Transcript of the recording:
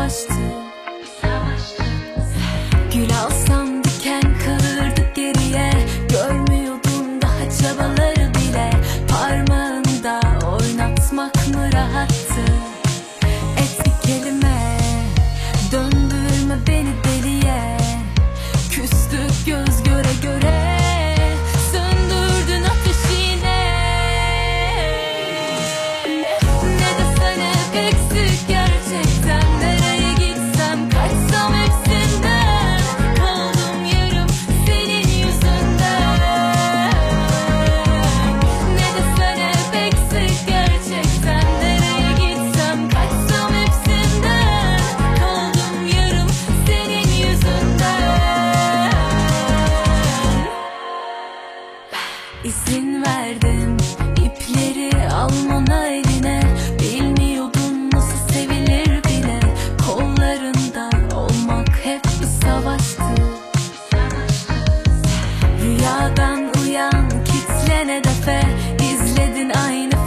savaştı. Gül alsam diken kalırdı geriye. Görmüyordum daha çabaları bile. Parmağında oynatmak mı rahattı? Et bir kelime, döndürme beni deliye. Küstük göz göre göre, söndürdün ateşine. Ne desen hep eksik gerçekten. Nereye gitsem kaçsam hepsinden. Kaldım yarım senin yüzünden. Ne desen hep eksik gerçekten. Nereye gitsem kaçsam hepsinden. Kaldım yarım senin yüzünden. İzin verdim ipleri almana eline. Bilmiyordun nasıl sevilir bile. Kollarında olmak hep bir savaştı. Rüyadan uyan, kitlen hedefe. İzledin aynı